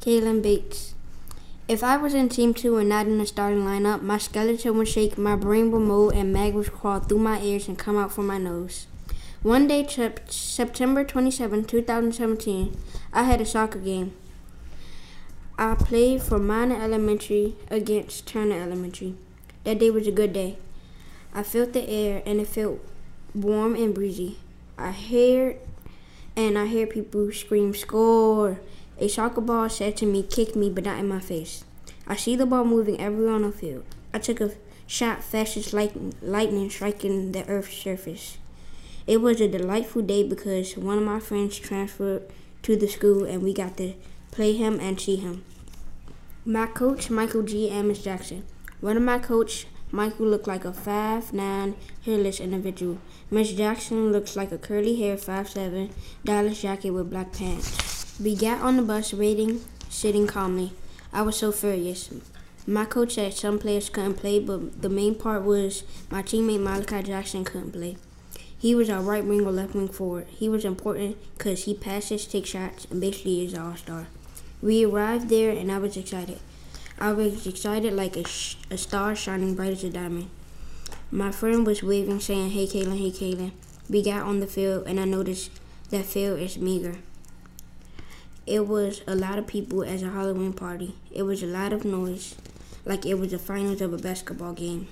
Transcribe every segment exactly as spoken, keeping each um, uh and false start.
Kalen Bates. If I was in Team two and not in the starting lineup, my skeleton would shake, my brain would mold, and mag would crawl through my ears and come out from my nose. One day, September twenty-seventh, twenty seventeen, I had a soccer game. I played for Minor Elementary against Turner Elementary. That day was a good day. I felt the air and it felt warm and breezy. I heard and I hear people scream, "Score!" A soccer ball said to me, "Kick me, but not in my face." I see the ball moving everywhere on the field. I took a shot fast as lightning, lightning striking the earth's surface. It was a delightful day because one of my friends transferred to the school and we got to play him and see him. My coach, Michael G. and Miss Jackson. One of my coach, Michael, looked like a five nine hairless individual. Miss Jackson looks like a curly hair five seven Dallas jacket with black pants. We got on the bus waiting, sitting calmly. I was so furious. My coach said some players couldn't play, but the main part was my teammate Malachi Jackson couldn't play. He was our right wing or left wing forward. He was important because he passes, takes shots, and basically is an all-star. We arrived there and I was excited. I was excited like a, sh- a star shining bright as a diamond. My friend was waving, saying, "Hey, Kalen, hey, Kalen." We got on the field and I noticed that field is meager. It was a lot of people as a Halloween party. It was a lot of noise, like it was the finals of a basketball game.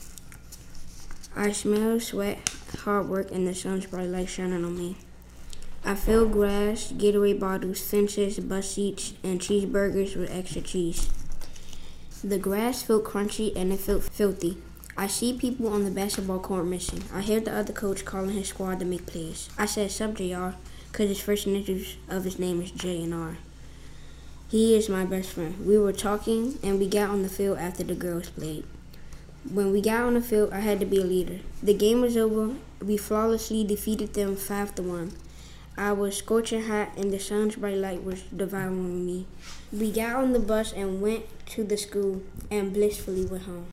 I smell sweat, hard work, and the sun's bright light shining on me. I feel grass, Gatorade bottles, fences, bus seats, and cheeseburgers with extra cheese. The grass felt crunchy and it felt filthy. I see people on the basketball court missing. I hear the other coach calling his squad to make plays. I said, "Sup, J R?" because his first initials of his name is J and R. He is my best friend. We were talking and we got on the field after the girls played. When we got on the field, I had to be a leader. The game was over. We flawlessly defeated them five to one. I was scorching hot and the sun's bright light was devouring me. We got on the bus and went to the school and blissfully went home.